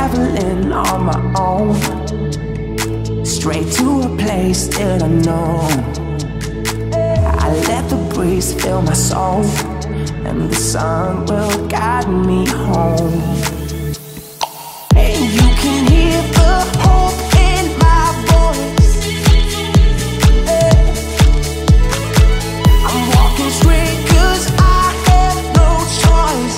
traveling on my own, straight to a place still unknown. I let the breeze fill my soul, and the sun will guide me home. And you can hear the hope in my voice. I'm walking straight 'cause I have no choice.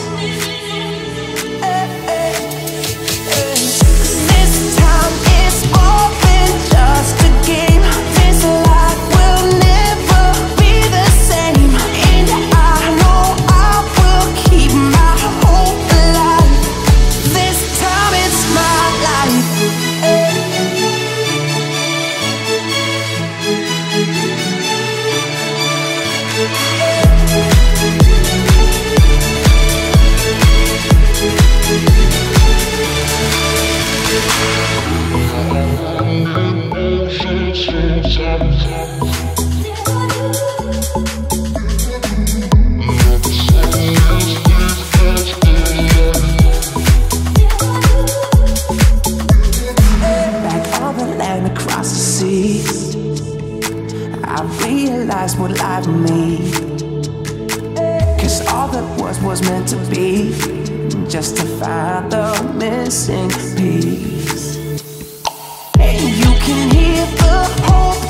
This time it's more than just a game. This life will never be the same, and I know I will keep my hope alive. This time it's my life. Back on the land across the seas, I realized what life means. 'Cause all that was meant to be, just to find the missing piece. And you can hear the hope